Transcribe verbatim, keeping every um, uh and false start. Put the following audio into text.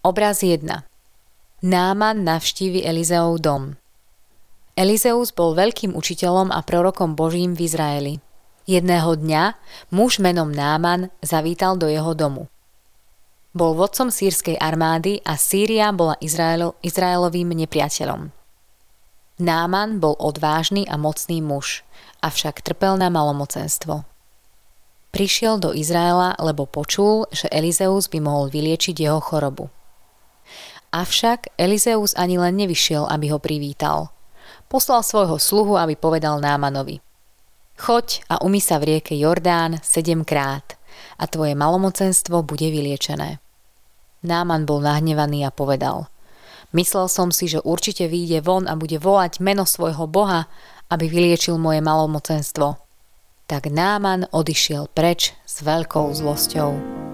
Obraz jeden. Náman navštívi Elizeov dom. Elizeus bol veľkým učiteľom a prorokom Božím v Izraeli. Jedného dňa muž menom Náman zavítal do jeho domu. Bol vodcom sýrskej armády a Sýria bola Izrael, Izraelovým nepriateľom. Náman bol odvážny a mocný muž, avšak trpel na malomocenstvo. Prišiel do Izraela, lebo počul, že Elizeus by mohol vyliečiť jeho chorobu. Avšak Elizeus ani len nevyšiel, aby ho privítal. Poslal svojho sluhu, aby povedal Námanovi: Choď a umyj sa v rieke Jordán sedemkrát a tvoje malomocenstvo bude vyliečené. Náman bol nahnevaný a povedal: Myslel som si, že určite vyjde von a bude volať meno svojho boha, aby vyliečil moje malomocenstvo. Tak Náman odišiel preč s veľkou zlosťou.